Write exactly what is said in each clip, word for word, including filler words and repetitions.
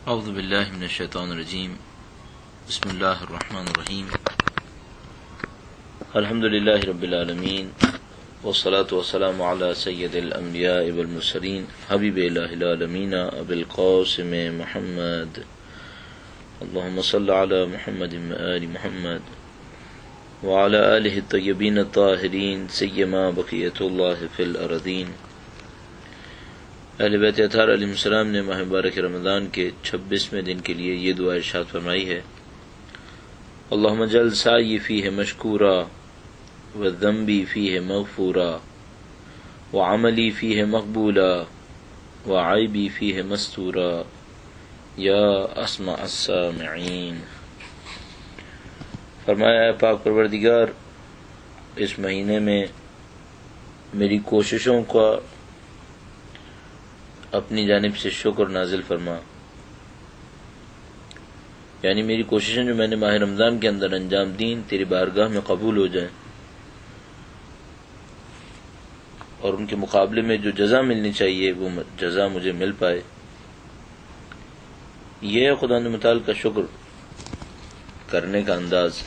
اعوذ باللہ من الشیطان الرجیم بسم اللہ الرحمن الرحیم الحمد للہ رب العالمین والصلاة والسلام علی سید الانبیاء والمرسلین حبیب الہ العالمین ابی القاسم محمد اللہم صل علی محمد وآل محمد وعلی آلہ الطیبین الطاہرین سیما بقیت اللہ فی الارضین۔ اہل بیت اطہار علیہ السلام نے ماہ مبارک رمضان کے چھبیسویں دن کے لیے یہ دعا ارشاد فرمائی ہے: اللہم اجعل سعی فیہ مشکورا وذنبی فیہ مغفورا وعملی فیہ مقبولا وعیبی فیہ مستورا یا اسمع السامعین۔ فرمایا اے پاک پروردگار، اس مہینے میں میری کوششوں کا اپنی جانب سے شکر نازل فرما، یعنی میری کوششیں جو میں نے ماہ رمضان کے اندر انجام دیں تیری بارگاہ میں قبول ہو جائیں، اور ان کے مقابلے میں جو جزا ملنی چاہیے وہ جزا مجھے مل پائے۔ یہ ہے خدا متعال کا شکر کرنے کا انداز۔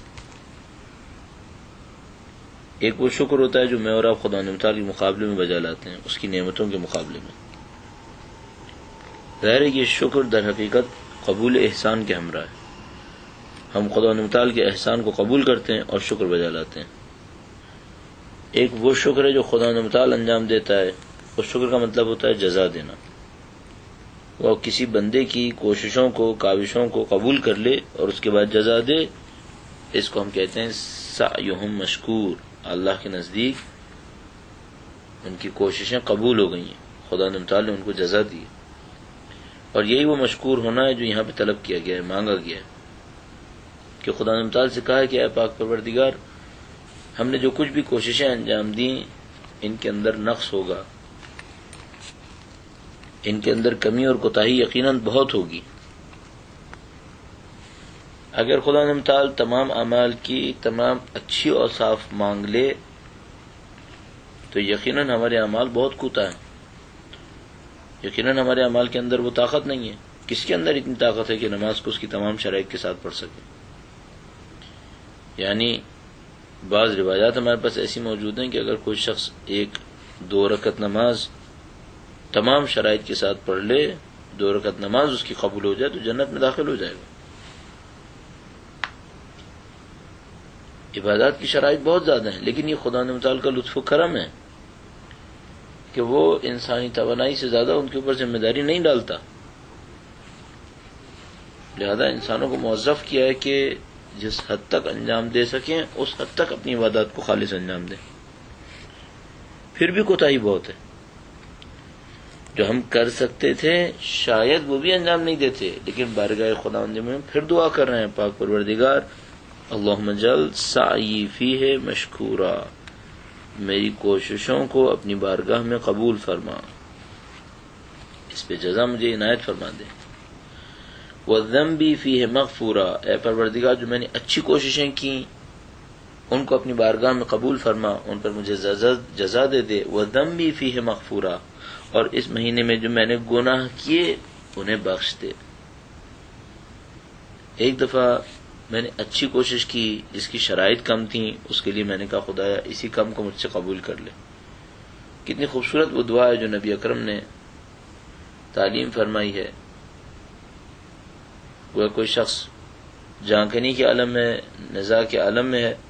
ایک وہ شکر ہوتا ہے جو میں اور آپ خدا متعال کے مقابلے میں بجا لاتے ہیں، اس کی نعمتوں کے مقابلے میں۔ ظاہر ہے یہ شکر در حقیقت قبول احسان کے ہمراہ ہے۔ ہم خدا متعال کے احسان کو قبول کرتے ہیں اور شکر بجا لاتے ہیں۔ ایک وہ شکر ہے جو خدا متعال انجام دیتا ہے، اس شکر کا مطلب ہوتا ہے جزا دینا۔ وہ کسی بندے کی کوششوں کو، کاوشوں کو قبول کر لے اور اس کے بعد جزا دے، اس کو ہم کہتے ہیں سعیہم مشکور۔ اللہ کے نزدیک ان کی کوششیں قبول ہو گئی ہیں، خدا متعال نے ان کو جزا دی، اور یہی وہ مشکور ہونا ہے جو یہاں پہ طلب کیا گیا ہے، مانگا گیا ہے کہ خدا متعال سے کہا ہے کہ اے پاک پروردگار، ہم نے جو کچھ بھی کوششیں انجام دیں ان کے اندر نقص ہوگا، ان کے اندر کمی اور کوتاہی یقیناً بہت ہوگی۔ اگر خدا متعال تمام اعمال کی تمام اچھی اور صاف مانگ لے تو یقیناً ہمارے اعمال بہت کوتاہ ہیں، یقیناً ہمارے اعمال کے اندر وہ طاقت نہیں ہے۔ کس کے اندر اتنی طاقت ہے کہ نماز کو اس کی تمام شرائط کے ساتھ پڑھ سکے؟ یعنی بعض روایات ہمارے پاس ایسی موجود ہیں کہ اگر کوئی شخص ایک دو رکعت نماز تمام شرائط کے ساتھ پڑھ لے، دو رکعت نماز اس کی قبول ہو جائے تو جنت میں داخل ہو جائے گا۔ عبادات کی شرائط بہت زیادہ ہیں، لیکن یہ خدا متعال کا لطف و کرم ہے کہ وہ انسانی توانائی سے زیادہ ان کے اوپر ذمہ داری نہیں ڈالتا، لہذا انسانوں کو موظف کیا ہے کہ جس حد تک انجام دے سکیں اس حد تک اپنی عبادات کو خالص انجام دیں۔ پھر بھی کوتاہی بہت ہے، جو ہم کر سکتے تھے شاید وہ بھی انجام نہیں دیتے، لیکن بارگاہ خداوند میں پھر دعا کر رہے ہیں: پاک پروردگار، اللہم اجعل سعی فیہ مشکورا، میری کوششوں کو اپنی بارگاہ میں قبول فرما، اس پہ جزا مجھے عنایت فرما دے۔ وذنبی فیہ مغفورا، اے پروردگار جو میں نے اچھی کوششیں کی ان کو اپنی بارگاہ میں قبول فرما، ان پر مجھے جزا دے دے۔ وذنبی فیہ مغفورا، اور اس مہینے میں جو میں نے گناہ کیے انہیں بخش دے۔ ایک دفعہ میں نے اچھی کوشش کی جس کی شرائط کم تھیں، اس کے لیے میں نے کہا خدایا اسی کم کو مجھ سے قبول کر لے۔ کتنی خوبصورت وہ دعا ہے جو نبی اکرم نے تعلیم فرمائی ہے۔ وہ کوئی شخص جانکنی کے عالم میں، نزاع کے عالم میں ہے،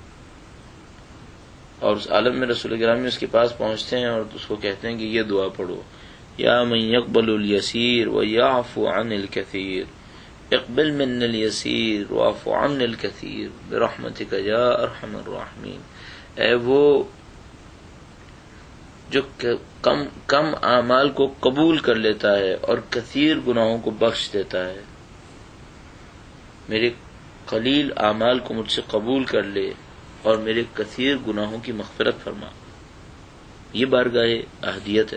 اور اس عالم میں رسول گرامی اس کے پاس پہنچتے ہیں اور اس کو کہتے ہیں کہ یہ دعا پڑھو: یا من یقبل الیسیر ویعفو عن الکثیر، اقبل من الیسیر واعف عن الکثیر برحمتک یا ارحم الراحمین۔ اے وہ جو کم کم اعمال کو قبول کر لیتا ہے اور کثیر گناہوں کو بخش دیتا ہے، میرے قلیل اعمال کو مجھ سے قبول کر لے اور میرے کثیر گناہوں کی مغفرت فرما۔ یہ بارگاہ احدیت ہے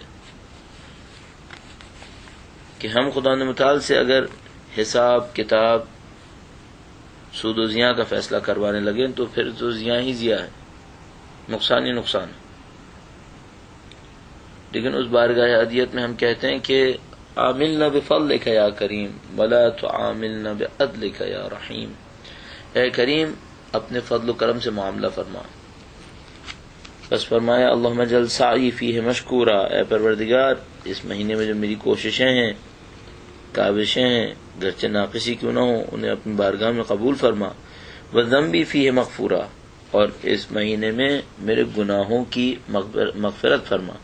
کہ ہم خدا متعال سے اگر حساب کتاب سود و زیاں کا فیصلہ کروانے لگیں تو پھر تو زیاں ہی زیاں ہے، نقصان ہی نقصان ہے۔ لیکن اس بارگاہ احدیت میں ہم کہتے ہیں کہ عاملنا بفضلک یا کریم ولا تعاملنا بعدلک یا رحیم، اے کریم اپنے فضل و کرم سے معاملہ فرما۔ بس فرمایا اللہم اجعل سعی فیہ مشکورا، اے پروردگار اس مہینے میں جو میری کوششیں ہیں، کاوشیں ہیں، گرچہ ناقصی کیوں نہ ہوں، انہیں اپنی بارگاہ میں قبول فرما۔ وذنبی فیہ مغفورا، اور اس مہینے میں میرے گناہوں کی مغفرت فرما۔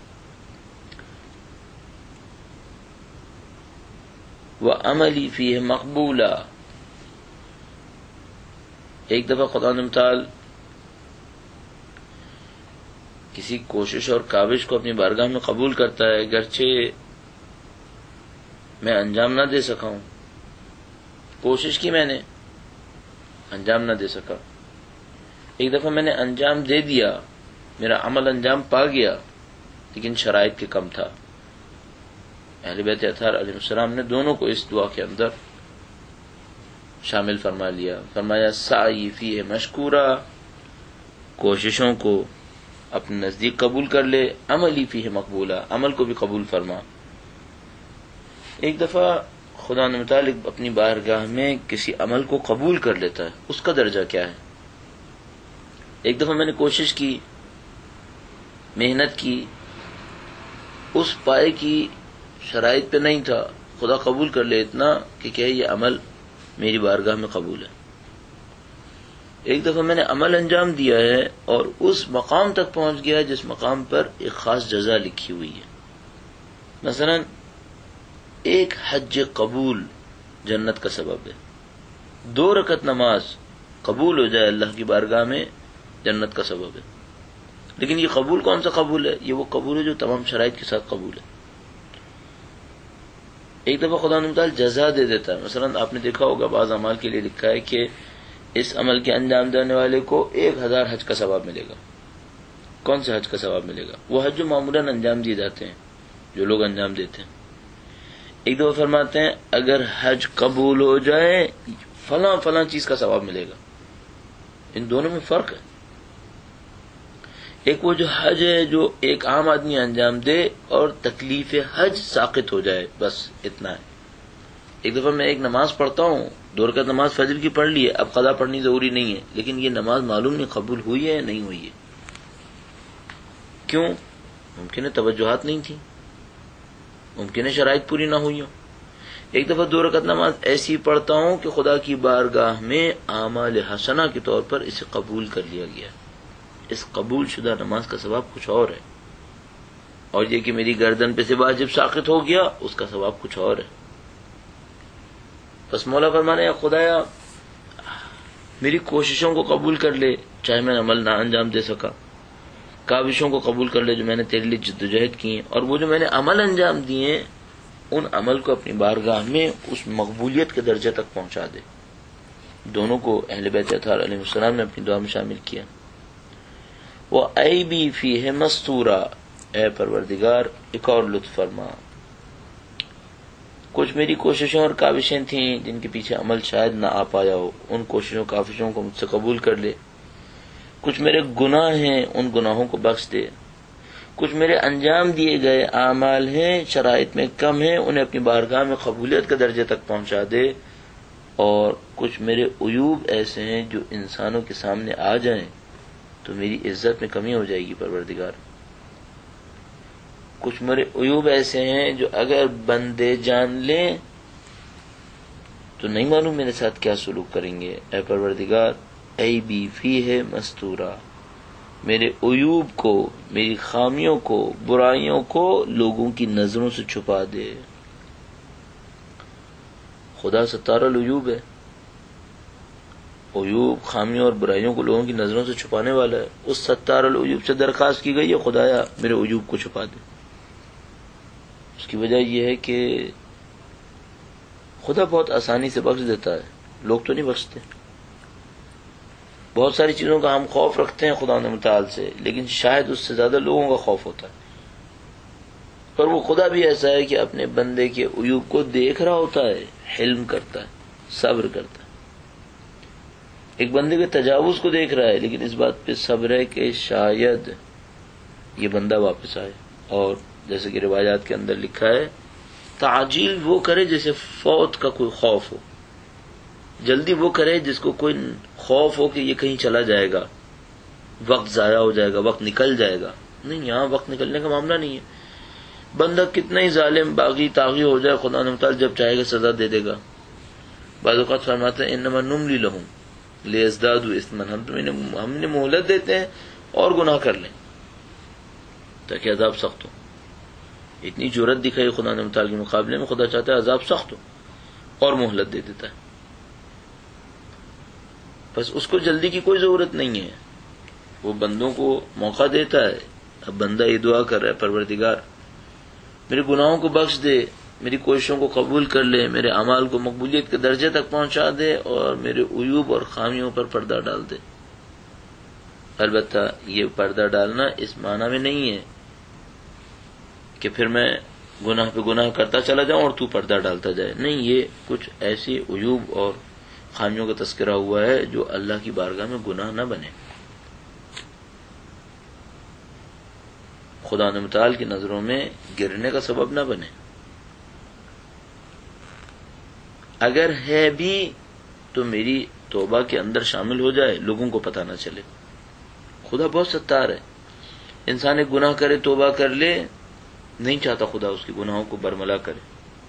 وعملی فیہ مقبولا، ایک دفعہ خدا متعال کسی کوشش اور کاوش کو اپنی بارگاہ میں قبول کرتا ہے، گرچہ میں انجام نہ دے سکا ہوں، کوشش کی میں نے، انجام نہ دے سکا۔ ایک دفعہ میں نے انجام دے دیا، میرا عمل انجام پا گیا، لیکن شرائط کے کم تھا۔ اہل بیت اطہار علیہ السلام نے دونوں کو اس دعا کے اندر شامل فرما لیا۔ فرمایا سعی فیہ مشکورا، کوششوں کو اپنے نزدیک قبول کر لے، عملی فیہ مقبولا، عمل کو بھی قبول فرما۔ ایک دفعہ خدا نے متعلق اپنی بارگاہ میں کسی عمل کو قبول کر لیتا ہے، اس کا درجہ کیا ہے؟ ایک دفعہ میں نے کوشش کی، محنت کی، اس پائے کی شرائط پہ نہیں تھا، خدا قبول کر لے اتنا کہ کہ یہ عمل میری بارگاہ میں قبول ہے۔ ایک دفعہ میں نے عمل انجام دیا ہے اور اس مقام تک پہنچ گیا جس مقام پر ایک خاص جزا لکھی ہوئی ہے۔ مثلا ایک حج قبول جنت کا سبب ہے، دو رکعت نماز قبول ہو جائے اللہ کی بارگاہ میں جنت کا سبب ہے۔ لیکن یہ قبول کون سا قبول ہے؟ یہ وہ قبول ہے جو تمام شرائط کے ساتھ قبول ہے۔ ایک دفعہ خدا تعالیٰ جزا دے دیتا ہے، مثلا آپ نے دیکھا ہوگا بعض اعمال کے لیے لکھا ہے کہ اس عمل کے انجام دینے والے کو ایک ہزار حج کا ثواب ملے گا۔ کون سے حج کا ثواب ملے گا؟ وہ حج جو معمولاً انجام دیے جاتے ہیں، جو لوگ انجام دیتے ہیں۔ ایک دفعہ فرماتے ہیں اگر حج قبول ہو جائے فلاں فلاں چیز کا ثواب ملے گا۔ ان دونوں میں فرق ہے۔ ایک وہ جو حج ہے جو ایک عام آدمی انجام دے اور تکلیف حج ساقط ہو جائے، بس اتنا ہے۔ ایک دفعہ میں ایک نماز پڑھتا ہوں، دو رکعت نماز فجر کی پڑھ لی ہے، اب قضا پڑھنی ضروری نہیں ہے، لیکن یہ نماز معلوم نہیں قبول ہوئی ہے یا نہیں ہوئی ہے۔ کیوں؟ ممکن ہے توجہات نہیں تھی، ممکن ہے شرائط پوری نہ ہوئی ہو۔ ایک دفعہ دو رکعت نماز ایسی پڑھتا ہوں کہ خدا کی بارگاہ میں اعمال حسنہ کے طور پر اسے قبول کر لیا گیا۔ اس قبول شدہ نماز کا ثواب کچھ اور ہے، اور یہ کہ میری گردن پہ سے واجب ساقط ہو گیا، اس کا ثواب کچھ اور ہے۔ بس مولا فرمانے یا خدایا میری کوششوں کو قبول کر لے، چاہے میں عمل نہ انجام دے سکا، کاوشوں کو قبول کر لے جو میں نے تیرے لیے جدوجہد کی ہیں، اور وہ جو میں نے عمل انجام دیے ہیں ان عمل کو اپنی بارگاہ میں اس مقبولیت کے درجے تک پہنچا دے۔ دونوں کو اہل بیت اطہار علیہ السلام نے اپنی دعا میں شامل کیا۔ وَأَيْبِي فِيهِ مَسْتُورًا، اے پروردگار ایک اور لطف فرما۔ کچھ میری کوششیں اور کاوشیں تھیں جن کے پیچھے عمل شاید نہ آ پایا ہو، ان کوششوں کاوشوں کو مجھ سے قبول کر لے۔ کچھ میرے گناہ ہیں، ان گناہوں کو بخش دے۔ کچھ میرے انجام دیے گئے اعمال ہیں، شرائط میں کم ہیں، انہیں اپنی بارگاہ میں قبولیت کے درجے تک پہنچا دے۔ اور کچھ میرے عیوب ایسے ہیں جو انسانوں کے سامنے آ جائیں تو میری عزت میں کمی ہو جائے گی پروردگار۔ کچھ میرے عیوب ایسے ہیں جو اگر بندے جان لیں تو نہیں معلوم میرے ساتھ کیا سلوک کریں گے۔ اے پروردگار عیبی فیہ مستورا، میرے عیوب کو، میری خامیوں کو، برائیوں کو لوگوں کی نظروں سے چھپا دے۔ خدا ستار العیوب ہے، عیوب، خامیوں اور برائیوں کو لوگوں کی نظروں سے چھپانے والا ہے۔ اس ستار العیوب سے درخواست کی گئی ہے خدایا میرے عیوب کو چھپا دے۔ اس کی وجہ یہ ہے کہ خدا بہت آسانی سے بخش دیتا ہے، لوگ تو نہیں بخشتے۔ بہت ساری چیزوں کا ہم خوف رکھتے ہیں خدا متعال سے، لیکن شاید اس سے زیادہ لوگوں کا خوف ہوتا ہے۔ پر وہ خدا بھی ایسا ہے کہ اپنے بندے کے عیوب کو دیکھ رہا ہوتا ہے، حلم کرتا ہے، صبر کرتا ہے۔ ایک بندے کے تجاوز کو دیکھ رہا ہے، لیکن اس بات پہ صبر ہے کہ شاید یہ بندہ واپس آئے۔ اور جیسے کہ روایات کے اندر لکھا ہے تعجیل وہ کرے جیسے فوت کا کوئی خوف ہو، جلدی وہ کرے جس کو کوئی خوف ہو کہ یہ کہیں چلا جائے گا، وقت ضائع ہو جائے گا، وقت نکل جائے گا. نہیں، یہاں وقت نکلنے کا معاملہ نہیں ہے. بندہ کتنا ہی ظالم باغی طاغی ہو جائے، خدا نے متعال جب چاہے گا سزا دے دے گا. بعض اوقات فرماتے ہیں انما نملی لہم لیزدادوا اثما، ہم تو ہم نے مہلت دیتے ہیں اور گناہ کر لیں تاکہ عذاب سخت ہو. اتنی جرت دکھائی خدا نے متعال کے مقابلے میں، خدا چاہتا ہے عذاب سخت ہو اور مہلت دے دیتا ہے. بس اس کو جلدی کی کوئی ضرورت نہیں ہے، وہ بندوں کو موقع دیتا ہے. اب بندہ یہ دعا کر رہا ہے پروردگار میرے گناہوں کو بخش دے، میری کوششوں کو قبول کر لے، میرے اعمال کو مقبولیت کے درجے تک پہنچا دے اور میرے عیوب اور خامیوں پر پردہ ڈال دے. البتہ یہ پردہ ڈالنا اس معنی میں نہیں ہے کہ پھر میں گناہ پہ گناہ کرتا چلا جاؤں اور تو پردہ ڈالتا جائے. نہیں، یہ کچھ ایسی عیوب اور خامیوں کا تذکرہ ہوا ہے جو اللہ کی بارگاہ میں گناہ نہ بنے، خدا نے متعال کی نظروں میں گرنے کا سبب نہ بنے. اگر ہے بھی تو میری توبہ کے اندر شامل ہو جائے، لوگوں کو پتہ نہ چلے. خدا بہت ستار ہے. انسان ایک گناہ کرے، توبہ کر لے، نہیں چاہتا خدا اس کے گناہوں کو برملا کرے.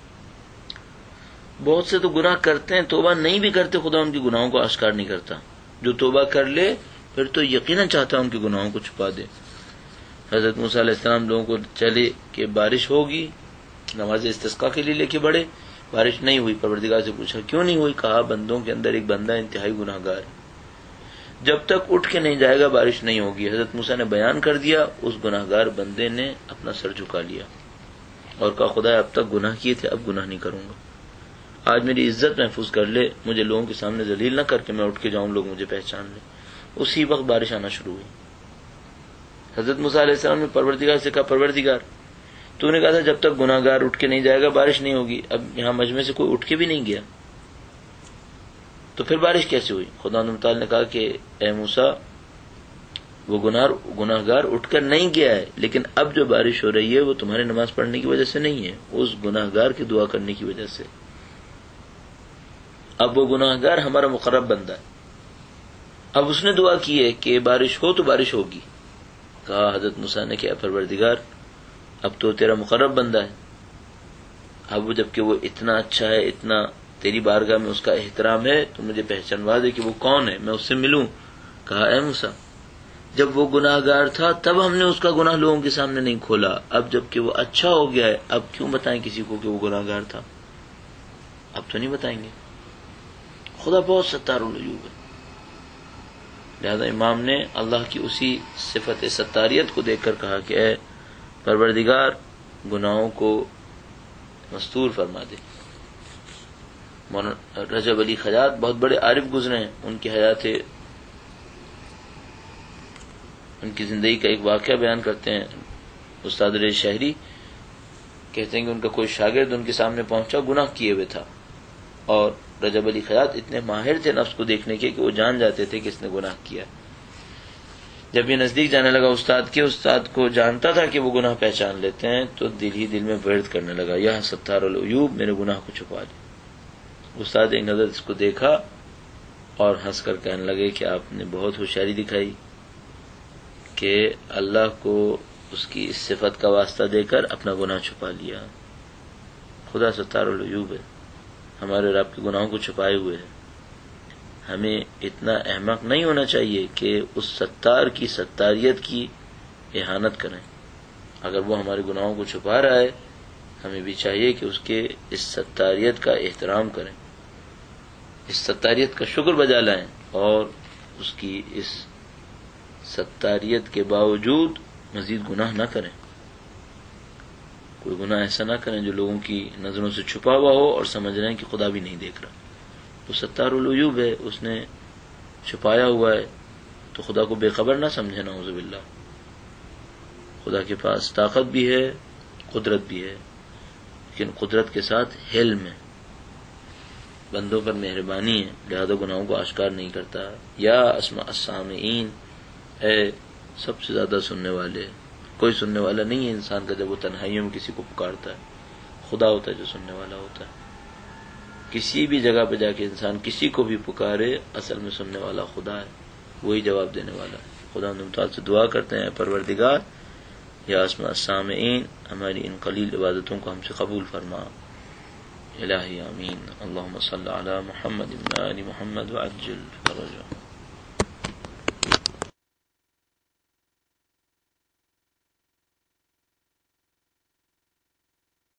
بہت سے تو گناہ کرتے ہیں، توبہ نہیں بھی کرتے، خدا ان کے گناہوں کو آشکار نہیں کرتا. جو توبہ کر لے پھر تو یقیناً چاہتا ہے ان کے گناہوں کو چھپا دے. حضرت موسیٰ علیہ السلام لوگوں کو چلے کہ بارش ہوگی، نماز استسقاء کے لیے لے کے بڑھے، بارش نہیں ہوئی. پروردگار سے پوچھا کیوں نہیں ہوئی؟ کہا بندوں کے اندر ایک بندہ انتہائی گناہ گار ہے، جب تک اٹھ کے نہیں جائے گا بارش نہیں ہوگی. حضرت موسیٰ نے بیان کر دیا، اس گناہ گار بندے نے اپنا سر جھکا لیا اور کہا خدا اب تک گناہ کیے تھے، اب گناہ نہیں کروں گا. آج میری عزت محفوظ کر لے، مجھے لوگوں کے سامنے ذلیل نہ کر کے میں اٹھ کے جاؤں، لوگ مجھے پہچان لیں. اسی وقت بارش آنا شروع ہوئی. حضرت موسیٰ علیہ السلام نے پروردگار سے کہا پروردگار تو نے کہا تھا جب تک گناہ گار اٹھ کے نہیں جائے گا بارش نہیں ہوگی، اب یہاں مجمع سے کوئی اٹھ کے بھی نہیں گیا تو پھر بارش کیسے ہوئی؟ خدا تعالیٰ نے کہا کہ اے موسیٰ وہ گناہ گار اٹھ کر نہیں گیا ہے، لیکن اب جو بارش ہو رہی ہے وہ تمہارے نماز پڑھنے کی وجہ سے نہیں ہے، اس گناہ گار کی دعا کرنے کی وجہ سے. اب وہ گناہ گار ہمارا مقرب بندہ ہے، اب اس نے دعا کی ہے کہ بارش ہو تو بارش ہوگی. کہا حضرت موسیٰ نے کہ اے پروردگار اب تو تیرا مقرب بندہ ہے، اب وہ جبکہ وہ اتنا اچھا ہے، اتنا تیری بارگاہ میں اس کا احترام ہے، تو مجھے پہچانوا دے کہ وہ کون ہے، میں اس سے ملوں. کہا اے موسیٰ جب وہ گناہ گار تھا تب ہم نے اس کا گناہ لوگوں کے سامنے نہیں کھولا، اب جبکہ وہ اچھا ہو گیا ہے اب کیوں بتائیں کسی کو کہ وہ گناہ گار تھا؟ اب تو نہیں بتائیں گے. خدا بہت ستار العیوب ہے. لہذا امام نے اللہ کی اسی صفت ستاریت کو دیکھ کر کہا کہ اے پروردگار گناہوں کو مستور فرما دے. مولانا رجب علی خیاط بہت بڑے عارف گزرے ہیں، ان کی حیات ان کی زندگی کا ایک واقعہ بیان کرتے ہیں. استاد رضی شہری کہتے ہیں کہ ان کا کوئی شاگرد ان کے سامنے پہنچا، گناہ کیے ہوئے تھا، اور رجب علی خیاط اتنے ماہر تھے نفس کو دیکھنے کے کہ وہ جان جاتے تھے کہ اس نے گناہ کیا. جب یہ نزدیک جانے لگا استاد کے، استاد کو جانتا تھا کہ وہ گناہ پہچان لیتے ہیں، تو دل ہی دل میں ورد کرنے لگا یا ستار العیوب میرے گناہ کو چھپا دے. استاد ایک نظر اس کو دیکھا اور ہنس کر کہنے لگے کہ آپ نے بہت ہوشیاری دکھائی کہ اللہ کو اس کی اس صفت کا واسطہ دے کر اپنا گناہ چھپا لیا. خدا ستار العیوب ہے، ہمارے رب کے گناہوں کو چھپائے ہوئے ہے. ہمیں اتنا احمق نہیں ہونا چاہیے کہ اس ستار کی ستاریت کی اہانت کریں. اگر وہ ہمارے گناہوں کو چھپا رہا ہے ہمیں بھی چاہیے کہ اس کے اس ستاریت کا احترام کریں، اس ستاریت کا شکر بجا لائیں، اور اس کی اس ستاریت کے باوجود مزید گناہ نہ کریں. کوئی گناہ ایسا نہ کریں جو لوگوں کی نظروں سے چھپا ہوا ہو اور سمجھ رہے ہیں کہ خدا بھی نہیں دیکھ رہا. وہ ستار العیوب ہے، اس نے چھپایا ہوا ہے، تو خدا کو بے خبر نہ سمجھے. نعوذ باللہ. خدا کے پاس طاقت بھی ہے، قدرت بھی ہے، لیکن قدرت کے ساتھ حلم ہے، بندوں پر مہربانی ہے، لہذا گناہوں کو آشکار نہیں کرتا. یا اسمع السامعین، اے سب سے زیادہ سننے والے، کوئی سننے والا نہیں ہے انسان کا جب وہ تنہائیوں میں کسی کو پکارتا ہے. خدا ہوتا ہے جو سننے والا ہوتا ہے. کسی بھی جگہ پہ جا کے انسان کسی کو بھی پکارے، اصل میں سننے والا خدا ہے، وہی جواب دینے والا ہے. خدا ہم تعالیٰ سے دعا کرتے ہیں پروردگار یا اسماء السامعین ہماری ان قلیل عبادتوں کو ہم سے قبول فرما. الہی آمین. اللہم صلی علی محمد و آل محمد وعجل فرجہ.